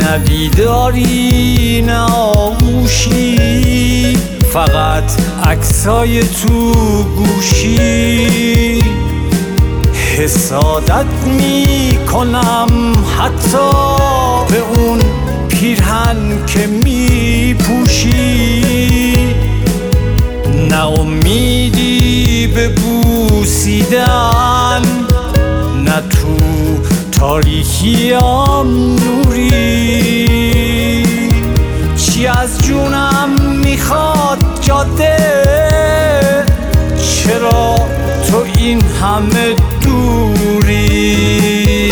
ندیداری نه آغوشی، فقط عکسای تو گوشی. حسادت میکنم حتی به اون پیرهن که میپوشی، نه امیدی به بوسیدن، نه تو تاریکیام نوری. چی از جونم میخواد جاده، چرا تو این همه دوری؟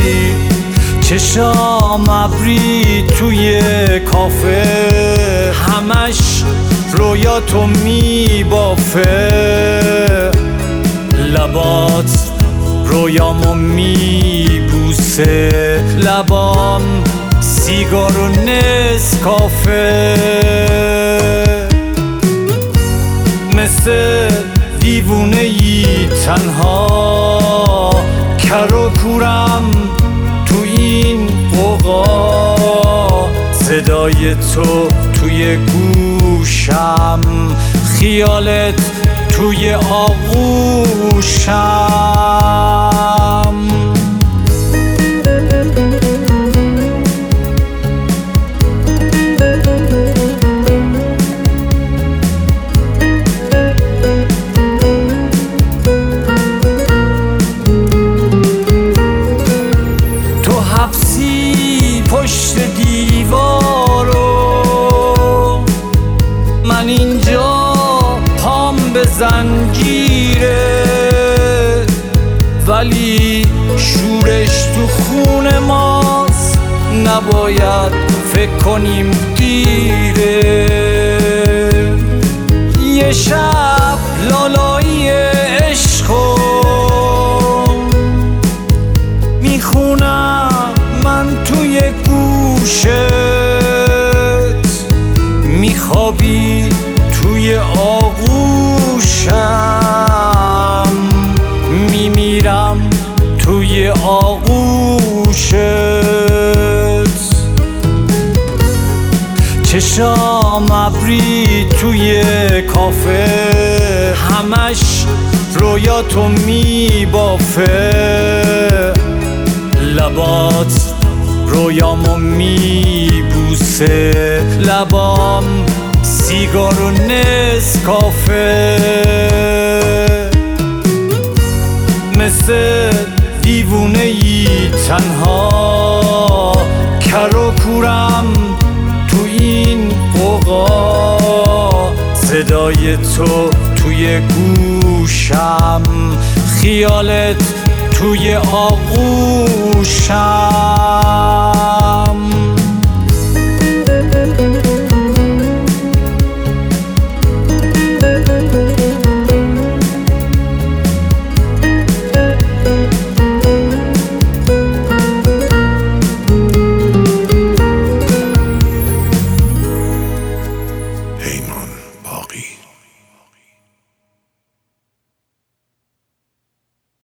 چشام ابری توی کافه، همش رویاتو میبافه. لبات رویامو میبوسه، لبام سیگار و نسکافه. مثل دیوونه ای تنها کر و کورم تو این قوقا، صدای تو توی گوشم، خیالت توی آغوشم. تو حبسی پشت دیوارو، من اینجا پام به زنجیره، ولی شورش تو خون ماست، نباید فکر کنیم دیره. یه شب لالایی عشقو میخونم من توی گوشت، میخوابی توی آغوشم، میمیرم توی آغوشت. چشام ابری توی کافه، همش رویاتو میبافه. لبات رویامو میبوسه، لبام سیگار و نسکافه. مثل دیوونه ای تنها کر و کورم تو این قوقا، صدای تو توی گوشم، خیالت توی آغوشم.